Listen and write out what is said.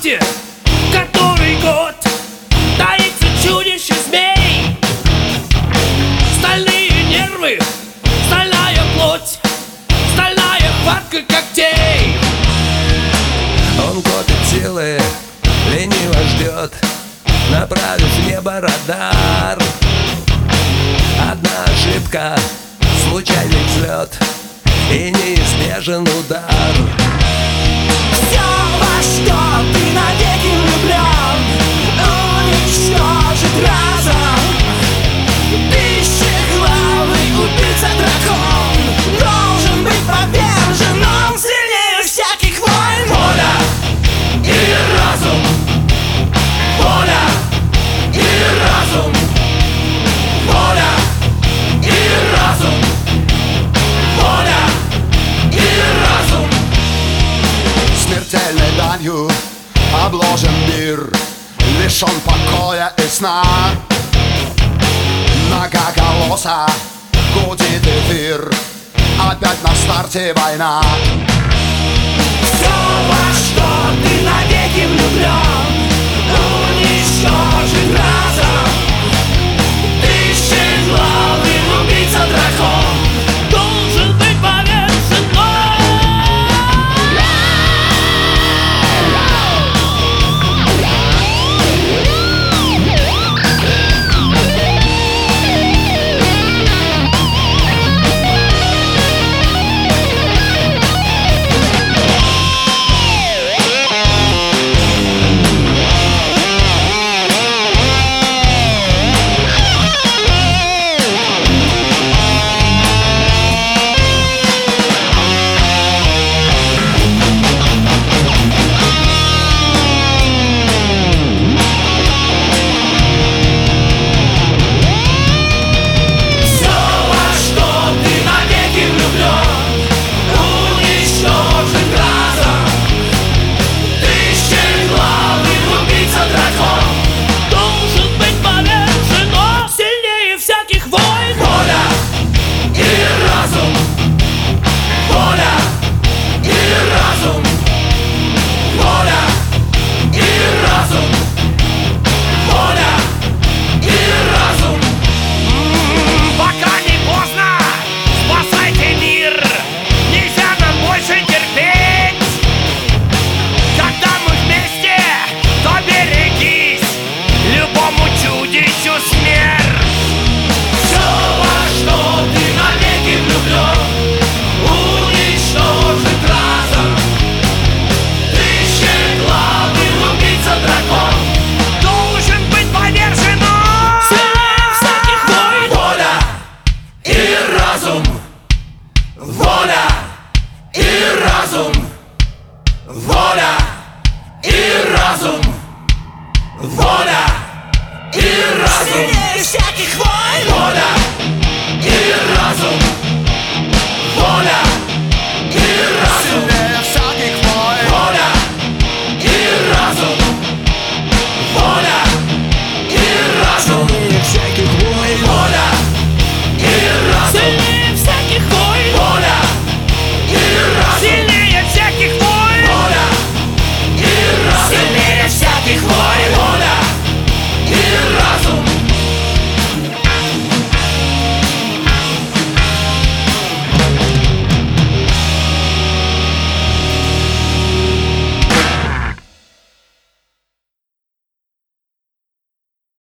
вахте который год таится чудище змей. Стальные нервы, стальная плоть, стальная хватка когтей. Он копит силы, лениво ждет, направив в небо радар. Одна ошибка, случайный взлет и неизбежен удар. Все, во что ты навеки влюблен, уничтожить разом. Тысячеглавый убийца-дракон должен быть повержен, он сильнее всяких войн. Воля или разум, воля или разум, воля или разум, воля или разум. Смертельной данью обложен мир, лишен покоя и сна. Многоголосо гудит эфир, опять на старте война. Все, во что ты навеки влюблен, уничтожить разом. Тысячеглавый убийца-дракон Должен быть повержен. Воля и разум, воля и разум, воля и разум. сильнее всяких войн. Воля и разум.